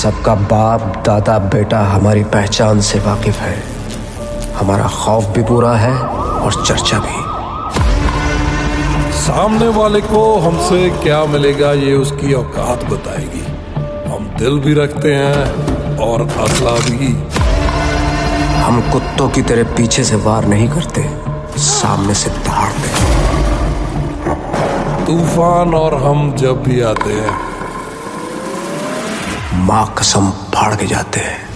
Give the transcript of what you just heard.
सबका बाप दादा बेटा हमारी पहचान से वाकिफ है। हमारा खौफ भी पूरा है और चर्चा भी। सामने वाले को हमसे क्या मिलेगा ये उसकी औकात बताएगी। हम दिल भी रखते हैं और असला भी। हम कुत्तों की तरह पीछे से वार नहीं करते, सामने से दहाड़ते हैं। तूफान और हम जब भी आते हैं माँ कसम फाड़ के जाते हैं।